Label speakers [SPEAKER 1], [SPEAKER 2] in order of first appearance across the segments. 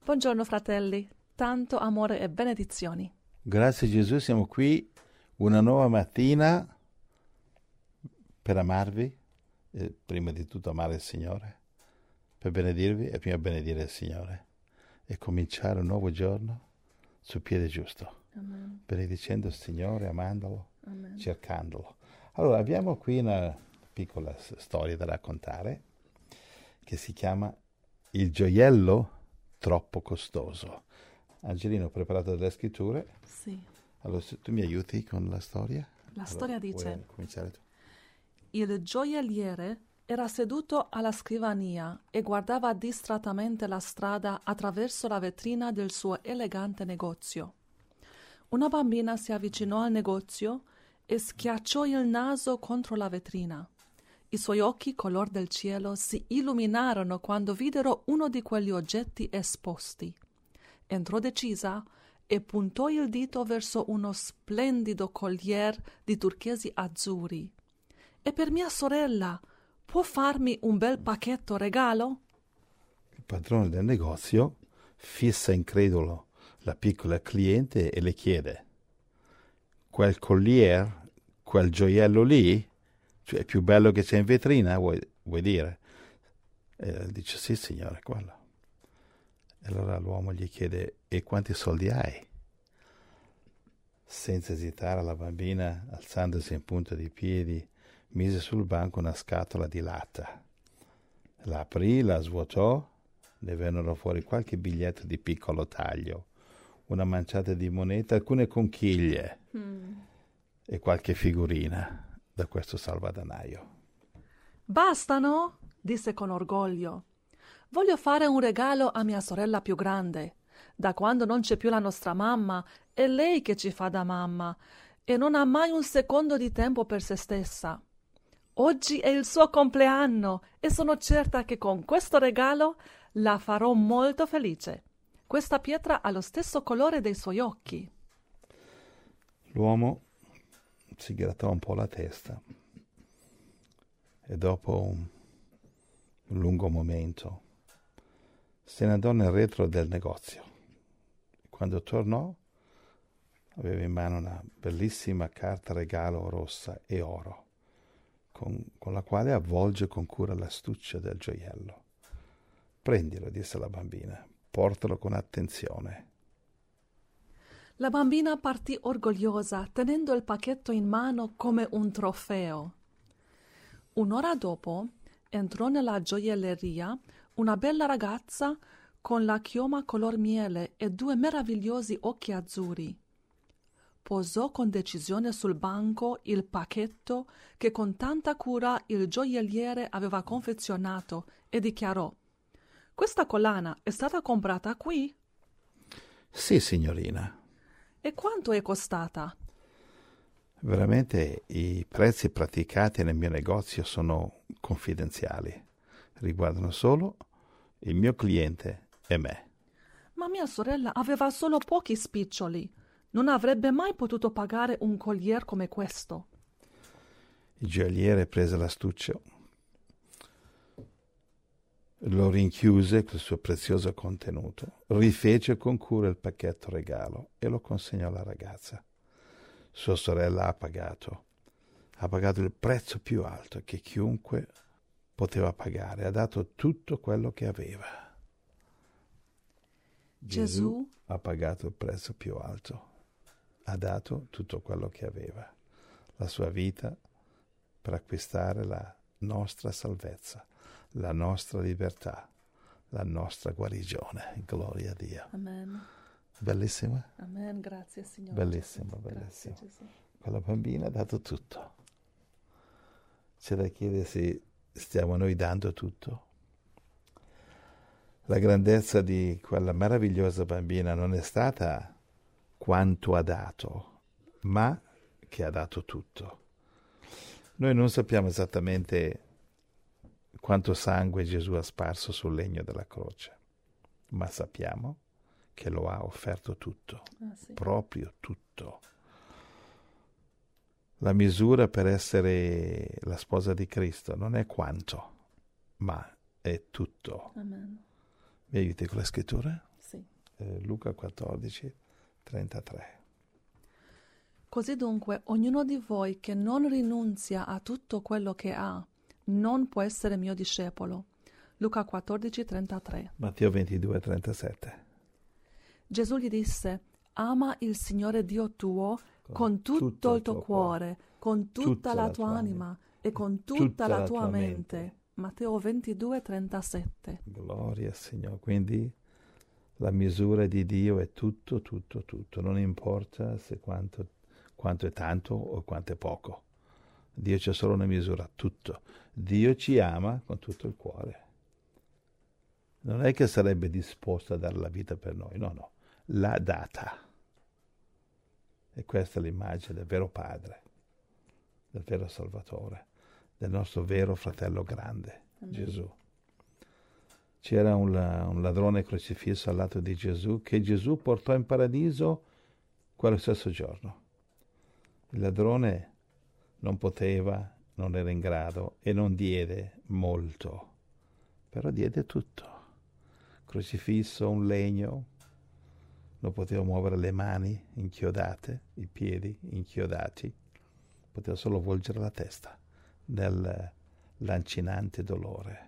[SPEAKER 1] Buongiorno fratelli, tanto amore e benedizioni.
[SPEAKER 2] Grazie Gesù, siamo qui una nuova mattina per amarvi e prima di tutto amare il Signore, per benedirvi e prima benedire il Signore e cominciare un nuovo giorno sul piede giusto.
[SPEAKER 1] Amen.
[SPEAKER 2] Benedicendo il Signore, amandolo,
[SPEAKER 1] Amen.
[SPEAKER 2] cercandolo. Allora, abbiamo qui una piccola storia da raccontare che si chiama Il gioiello troppo costoso. Angelino, ho preparato delle scritture.
[SPEAKER 1] Sì.
[SPEAKER 2] Allora, se tu mi aiuti con la storia?
[SPEAKER 1] La storia dice:
[SPEAKER 2] vuoi cominciare tu?
[SPEAKER 1] il gioielliere era seduto alla scrivania e guardava distrattamente la strada attraverso la vetrina del suo elegante negozio. Una bambina si avvicinò al negozio e schiacciò il naso contro la vetrina. I suoi occhi, color del cielo, si illuminarono quando videro uno di quegli oggetti esposti. Entrò decisa e puntò il dito verso uno splendido collier di turchesi azzurri. «E per mia sorella, può farmi un bel pacchetto regalo?»
[SPEAKER 2] Il padrone del negozio fissa incredulo la piccola cliente e le chiede: quel collier, quel gioiello lì, cioè è più bello che c'è in vetrina, vuoi dire? E dice: sì signore, quello. E allora l'uomo gli chiede: e quanti soldi hai? Senza esitare la bambina, alzandosi in punta di piedi, mise sul banco una scatola di latta. La aprì, la svuotò, ne vennero fuori qualche biglietto di piccolo taglio, una manciata di monete, alcune conchiglie e qualche figurina da questo salvadanaio.
[SPEAKER 1] «Bastano?» disse con orgoglio. «Voglio fare un regalo a mia sorella più grande. Da quando non c'è più la nostra mamma, è lei che ci fa da mamma e non ha mai un secondo di tempo per se stessa. Oggi è il suo compleanno e sono certa che con questo regalo la farò molto felice. Questa pietra ha lo stesso colore dei suoi occhi».
[SPEAKER 2] L'uomo si grattò un po' la testa e dopo un lungo momento se ne andò nel retro del negozio. Quando tornò aveva in mano una bellissima carta regalo rossa e oro con la quale avvolge con cura l'astuccia del gioiello. «Prendilo», disse la bambina, «portalo con attenzione».
[SPEAKER 1] La bambina partì orgogliosa, tenendo il pacchetto in mano come un trofeo. Un'ora dopo entrò nella gioielleria una bella ragazza con la chioma color miele e due meravigliosi occhi azzurri. Posò con decisione sul banco il pacchetto che con tanta cura il gioielliere aveva confezionato e dichiarò: «Questa collana è stata comprata qui?»
[SPEAKER 2] «Sì, signorina».
[SPEAKER 1] «E quanto è costata?»
[SPEAKER 2] Veramente i prezzi praticati nel mio negozio sono confidenziali, riguardano solo il mio cliente e me.
[SPEAKER 1] «Ma mia sorella aveva solo pochi spiccioli. Non avrebbe mai potuto pagare un collier come questo».
[SPEAKER 2] Il gioielliere prese l'astuccio, lo rinchiuse col suo prezioso contenuto, rifece con cura il pacchetto regalo e lo consegnò alla ragazza. Sua sorella ha pagato il prezzo più alto che chiunque poteva pagare, ha dato tutto quello che aveva. Gesù ha pagato il prezzo più alto, ha dato tutto quello che aveva, la sua vita per acquistare la nostra salvezza, la nostra libertà, la nostra guarigione. Gloria a Dio.
[SPEAKER 1] Amen.
[SPEAKER 2] Bellissima?
[SPEAKER 1] Amen, grazie Signore.
[SPEAKER 2] Bellissimo,
[SPEAKER 1] Gesù.
[SPEAKER 2] bellissimo.
[SPEAKER 1] Grazie, Gesù.
[SPEAKER 2] Quella bambina ha dato tutto. C'è da chiedersi, stiamo noi dando tutto? La grandezza di quella meravigliosa bambina non è stata quanto ha dato, ma che ha dato tutto. Noi non sappiamo esattamente quanto sangue Gesù ha sparso sul legno della croce, ma sappiamo che lo ha offerto tutto,
[SPEAKER 1] Sì.
[SPEAKER 2] proprio tutto. La misura per essere la sposa di Cristo non è quanto, ma è tutto.
[SPEAKER 1] Amen.
[SPEAKER 2] Mi aiuti con la scrittura?
[SPEAKER 1] Sì.
[SPEAKER 2] Luca 14, 33.
[SPEAKER 1] Così dunque, ognuno di voi che non rinunzia a tutto quello che ha, non può essere mio discepolo. Luca 14, 33.
[SPEAKER 2] Matteo 22, 37.
[SPEAKER 1] Gesù gli disse: ama il Signore Dio tuo con tutto il tuo cuore, con tutta la tua anima e con tutta la tua mente. Matteo 22, 37.
[SPEAKER 2] Gloria al Signore. Quindi la misura di Dio è tutto, tutto, tutto. Non importa se quanto è tanto o quanto è poco. Dio c'è solo una misura, tutto. Dio ci ama con tutto il cuore. Non è che sarebbe disposto a dare la vita per noi, no, l'ha data. E questa è l'immagine del vero Padre, del vero Salvatore, del nostro vero fratello grande, Gesù. C'era un ladrone crocifisso al lato di Gesù che Gesù portò in paradiso quello stesso giorno. Il ladrone non poteva, non era in grado e non diede molto, però diede tutto. Crocifisso, un legno, non poteva muovere le mani inchiodate, i piedi inchiodati, poteva solo volgere la testa nel lancinante dolore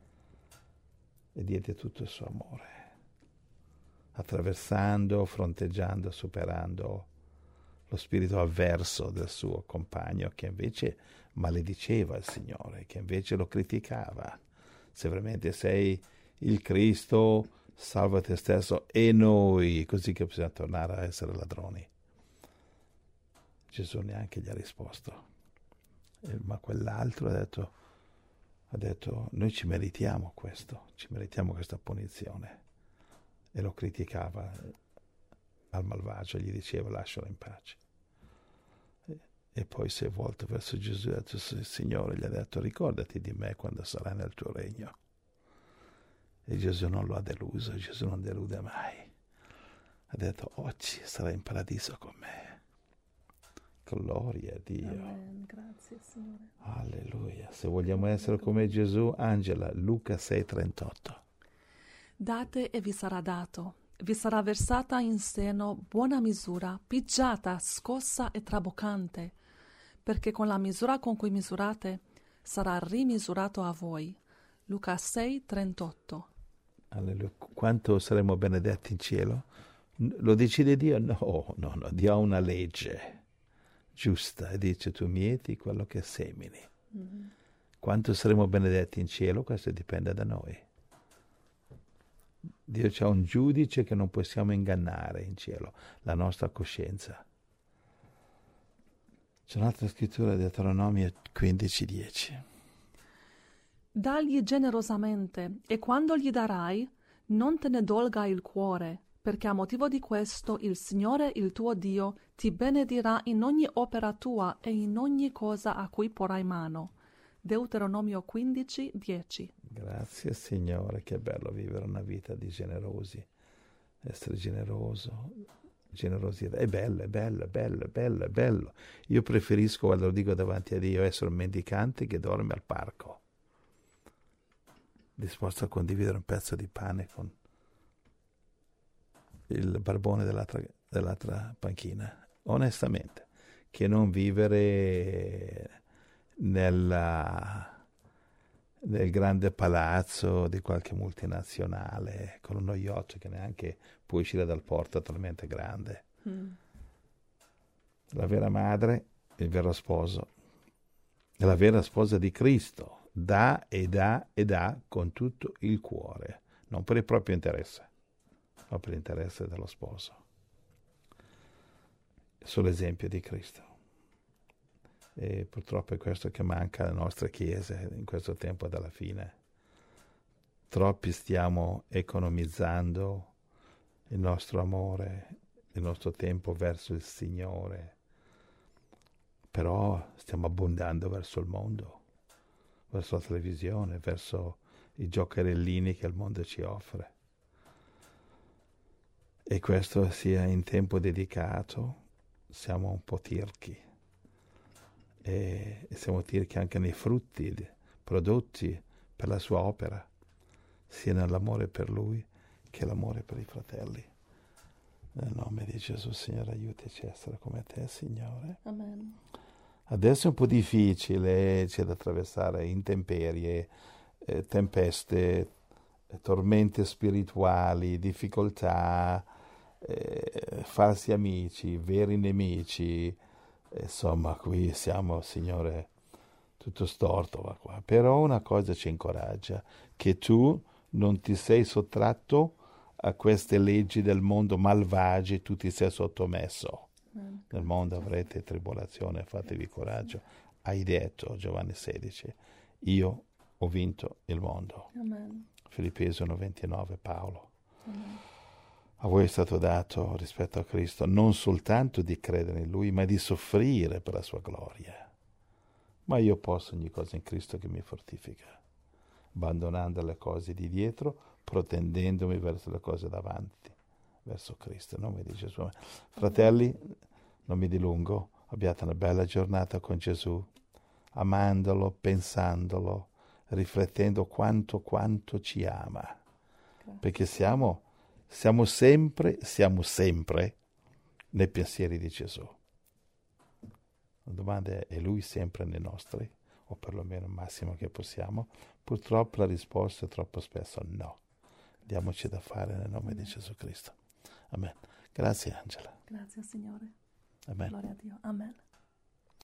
[SPEAKER 2] e diede tutto il suo amore, attraversando, fronteggiando, superando lo spirito avverso del suo compagno che invece malediceva il Signore, che invece lo criticava. Se veramente sei il Cristo, salva te stesso e noi, così che possiamo tornare a essere ladroni. Gesù neanche gli ha risposto. Ma quell'altro ha detto, noi ci meritiamo questo, ci meritiamo questa punizione. E lo criticava al malvagio, gli diceva lascialo in pace. E poi si è volto verso Gesù e ha detto, Signore, gli ha detto, ricordati di me quando sarai nel tuo regno. E Gesù non lo ha deluso, Gesù non delude mai. Ha detto, oggi sarai in paradiso con me. Gloria a Dio.
[SPEAKER 1] Amen. Grazie, Signore.
[SPEAKER 2] Alleluia. Se vogliamo essere come Gesù, Angela, Luca 6,38.
[SPEAKER 1] Date e vi sarà dato. Vi sarà versata in seno buona misura, pigiata, scossa e traboccante, perché con la misura con cui misurate sarà rimisurato a voi. Luca 6,38.
[SPEAKER 2] Alleluia. Quanto saremo benedetti in cielo? Lo decide Dio? No. Dio ha una legge giusta e dice tu mieti quello che semini. Mm-hmm. Quanto saremo benedetti in cielo? Questo dipende da noi. Dio c'ha un giudice che non possiamo ingannare in cielo, la nostra coscienza. C'è un'altra scrittura di Deuteronomio 15:10.
[SPEAKER 1] Dagli generosamente, e quando gli darai, non te ne dolga il cuore, perché a motivo di questo il Signore, il tuo Dio, ti benedirà in ogni opera tua e in ogni cosa a cui porrai mano. Deuteronomio 15:10.
[SPEAKER 2] Grazie Signore, che bello vivere una vita di generosi, essere generoso, generosità, è bello. Io preferisco, quando lo dico davanti a Dio, essere un mendicante che dorme al parco, disposto a condividere un pezzo di pane con il barbone dell'altra panchina, onestamente, che non vivere nel grande palazzo di qualche multinazionale con uno yacht che neanche può uscire dal porto, talmente grande. La vera madre, il vero sposo, è la vera sposa di Cristo, dà e dà e dà con tutto il cuore, non per il proprio interesse, ma per l'interesse dello sposo. Sull'esempio di Cristo. E purtroppo è questo che manca alle nostre chiese in questo tempo della fine. Troppi stiamo economizzando il nostro amore, il nostro tempo verso il Signore, però stiamo abbondando verso il mondo, verso la televisione, verso i giocherellini che il mondo ci offre. E questo sia in tempo dedicato, siamo un po' tirchi. E siamo tirchi anche nei frutti prodotti per la sua opera, sia nell'amore per lui che l'amore per i fratelli. Nel nome di Gesù, Signore, aiutaci a essere come te, Signore.
[SPEAKER 1] Amen.
[SPEAKER 2] Adesso è un po' difficile, c'è da attraversare intemperie, tempeste, tormente spirituali, difficoltà, falsi amici, veri nemici. Insomma, qui siamo, Signore, tutto storto va qua. Però una cosa ci incoraggia, che tu non ti sei sottratto a queste leggi del mondo malvagie, tu ti sei sottomesso. Nel mondo avrete tribolazione, fatevi coraggio. Hai detto, Giovanni 16, io ho vinto il mondo.
[SPEAKER 1] Amen.
[SPEAKER 2] Filippesi 1,29, Paolo.
[SPEAKER 1] Amen.
[SPEAKER 2] A voi è stato dato, rispetto a Cristo, non soltanto di credere in Lui, ma di soffrire per la sua gloria. Ma io posso ogni cosa in Cristo che mi fortifica, abbandonando le cose di dietro, protendendomi verso le cose davanti, verso Cristo. In nome di Gesù. Fratelli, non mi dilungo, abbiate una bella giornata con Gesù, amandolo, pensandolo, riflettendo quanto ci ama. Perché siamo sempre nei pensieri di Gesù. La domanda è Lui sempre nei nostri? O perlomeno il massimo che possiamo? Purtroppo la risposta è troppo spesso no. Diamoci da fare nel nome di Gesù Cristo. Amen. Grazie Angela.
[SPEAKER 1] Grazie, Signore.
[SPEAKER 2] Amen.
[SPEAKER 1] Gloria a Dio. Amen.